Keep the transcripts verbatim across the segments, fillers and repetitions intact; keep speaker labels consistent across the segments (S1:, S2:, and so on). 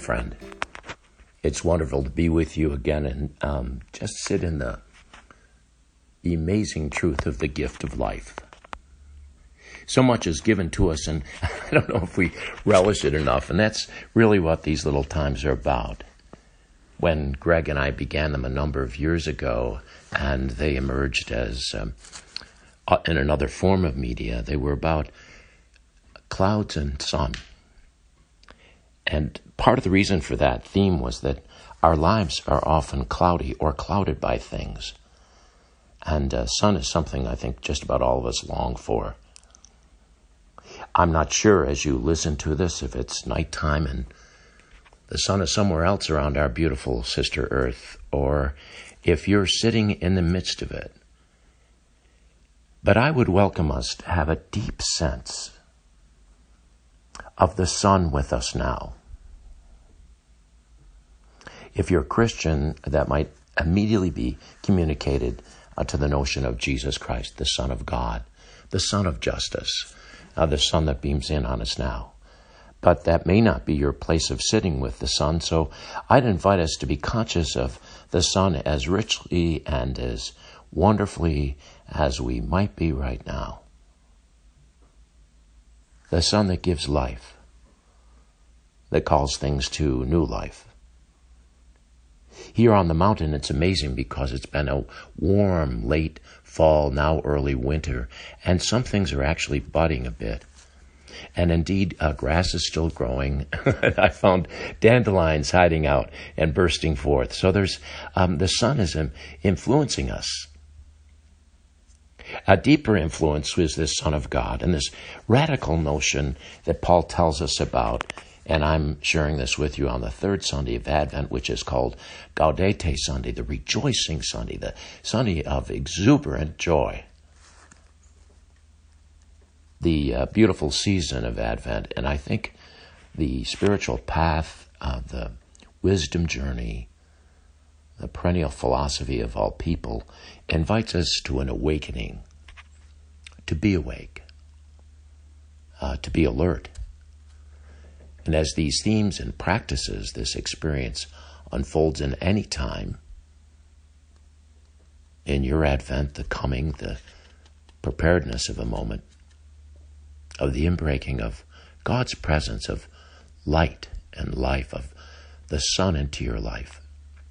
S1: friend. It's wonderful to be with you again and um, just sit in the, the amazing truth of the gift of life. So much is given to us, and I don't know if we relish it enough, and that's really what these little times are about. When Greg and I began them a number of years ago, and they emerged as um, in another form of media, they were about clouds and sun. And part of the reason for that theme was that our lives are often cloudy or clouded by things. And uh, sun is something I think just about all of us long for. I'm not sure as you listen to this if it's nighttime and the sun is somewhere else around our beautiful sister Earth, or if you're sitting in the midst of it. But I would welcome us to have a deep sense of the sun with us now. If you're a Christian, that might immediately be communicated uh, to the notion of Jesus Christ, the Son of God, the Son of Justice, uh, the sun that beams in on us now. But that may not be your place of sitting with the sun, so I'd invite us to be conscious of the sun as richly and as wonderfully as we might be right now. The sun that gives life, that calls things to new life. Here on the mountain, it's amazing because it's been a warm, late fall, now early winter, and some things are actually budding a bit. And indeed, uh, grass is still growing. I found dandelions hiding out and bursting forth. So there's um, the sun is um, influencing us. A deeper influence is this Son of God and this radical notion that Paul tells us about. And I'm sharing this with you on the third Sunday of Advent, which is called Gaudete Sunday, the rejoicing Sunday, the Sunday of exuberant joy. The uh, beautiful season of Advent, and I think the spiritual path of the wisdom journey, the perennial philosophy of all people, invites us to an awakening, to be awake, uh, to be alert. And as these themes and practices, this experience unfolds in any time, in your Advent, the coming, the preparedness of a moment, of the inbreaking of God's presence, of light and life, of the sun into your life.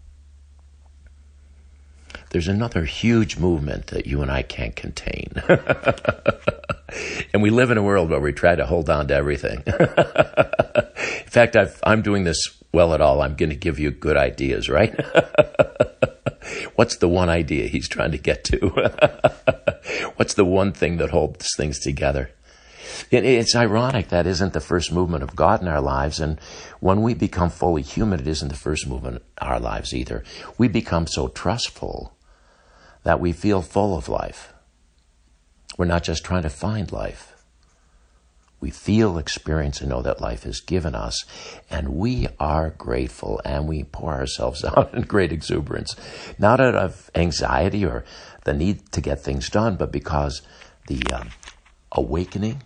S1: There's another huge movement that you and I can't contain. And we live in a world where we try to hold on to everything. In fact, I've, I'm doing this well at all. I'm going to give you good ideas, right? What's the one idea he's trying to get to? What's the one thing that holds things together? It's ironic that isn't the first movement of God in our lives, and when we become fully human, it isn't the first movement in our lives either. We become so trustful that we feel full of life. We're not just trying to find life. We feel, experience, and know that life is given us, and we are grateful, and we pour ourselves out in great exuberance, not out of anxiety or the need to get things done, but because the um, awakening,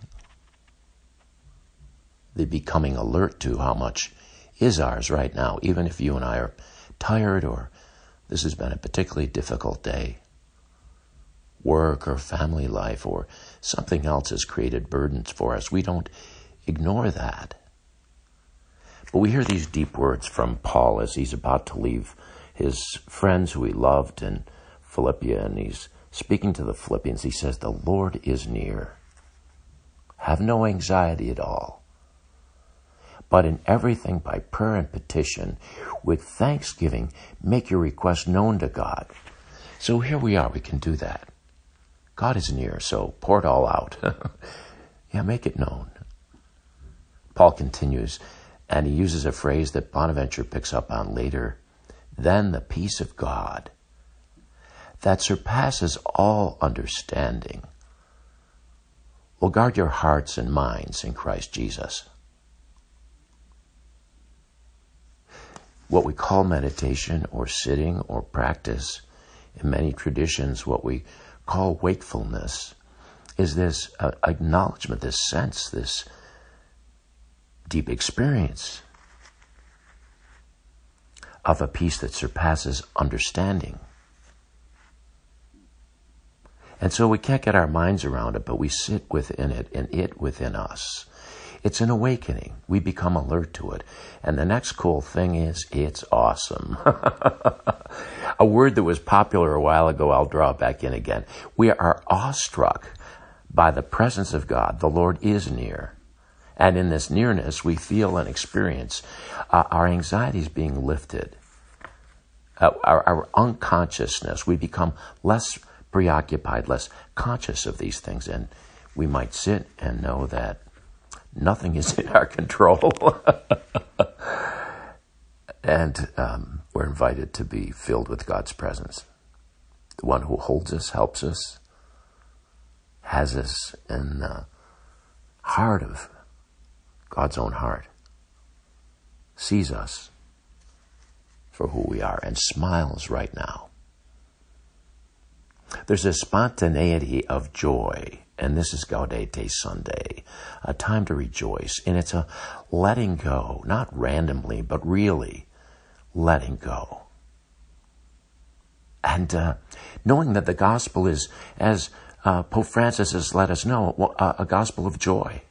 S1: the becoming alert to how much is ours right now, even if you and I are tired or this has been a particularly difficult day. Work or family life or something else has created burdens for us. We don't ignore that. But we hear these deep words from Paul as he's about to leave his friends who he loved in Philippia, and he's speaking to the Philippians. He says, "The Lord is near. Have no anxiety at all. But in everything by prayer and petition, with thanksgiving, make your request known to God." So here we are. We can do that. God is near, so pour it all out. Yeah, make it known. Paul continues, and he uses a phrase that Bonaventure picks up on later. Then the peace of God, that surpasses all understanding, will guard your hearts and minds in Christ Jesus. What we call meditation or sitting or practice, in many traditions, what we call wakefulness, is this uh, acknowledgement, this sense, this deep experience of a peace that surpasses understanding. And so we can't get our minds around it, but we sit within it and it within us. It's an awakening. We become alert to it. And the next cool thing is, it's awesome. A word that was popular a while ago, I'll draw it back in again. We are awestruck by the presence of God. The Lord is near. And in this nearness, we feel and experience uh, our anxieties being lifted. Uh, our, our unconsciousness, we become less preoccupied, less conscious of these things. And we might sit and know that nothing is in our control. And um, we're invited to be filled with God's presence. The one who holds us, helps us, has us in the heart of God's own heart, sees us for who we are, and smiles right now. There's a spontaneity of joy, and this is Gaudete Sunday, a time to rejoice. And it's a letting go, not randomly, but really letting go. And uh, knowing that the gospel is, as uh, Pope Francis has let us know, a, a gospel of joy.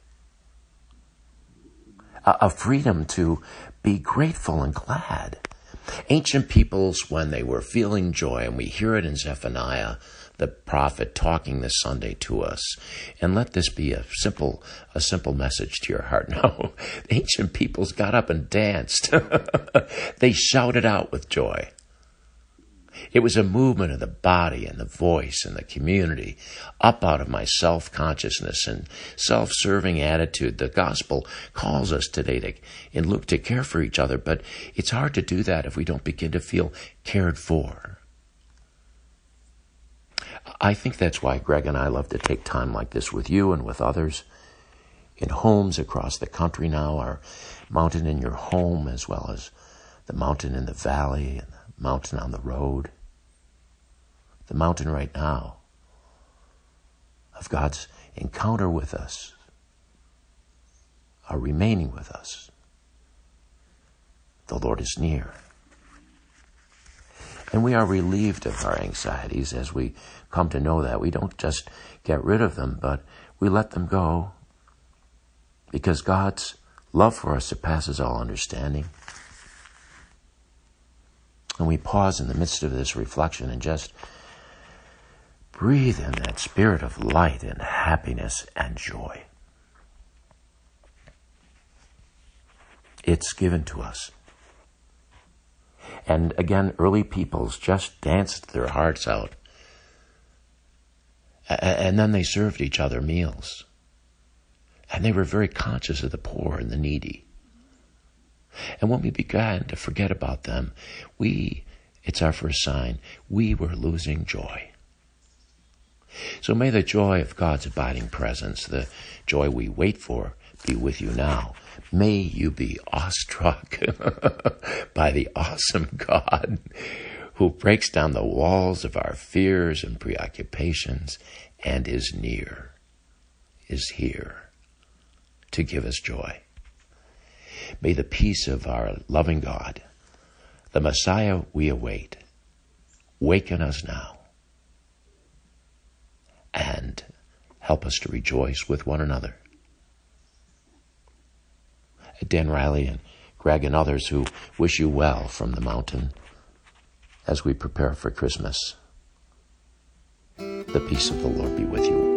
S1: A, a freedom to be grateful and glad. Ancient peoples, when they were feeling joy, and we hear it in Zephaniah, the prophet, talking this Sunday to us. And let this be a simple, a simple message to your heart. No, ancient peoples got up and danced. They shouted out with joy. It was a movement of the body and the voice and the community, up out of my self-consciousness and self-serving attitude. The gospel calls us today to, in Luke, to care for each other, but it's hard to do that if we don't begin to feel cared for. I think that's why Greg and I love to take time like this with you and with others in homes across the country now, our mountain in your home, as well as the mountain in the valley and the mountain on the road, the mountain right now of God's encounter with us, are remaining with us. The Lord is near. And we are relieved of our anxieties as we come to know that. We don't just get rid of them, but we let them go because God's love for us surpasses all understanding. And we pause in the midst of this reflection and just breathe in that spirit of light and happiness and joy. It's given to us. And again, early peoples just danced their hearts out. And then they served each other meals. And they were very conscious of the poor and the needy. And when we began to forget about them, we, it's our first sign, we were losing joy. So may the joy of God's abiding presence, the joy we wait for, be with you now. May you be awestruck by the awesome God who breaks down the walls of our fears and preoccupations and is near, is here to give us joy. May the peace of our loving God, the Messiah we await, waken us now and help us to rejoice with one another. Dan Riley and Greg and others who wish you well from the mountain as we prepare for Christmas. The peace of the Lord be with you.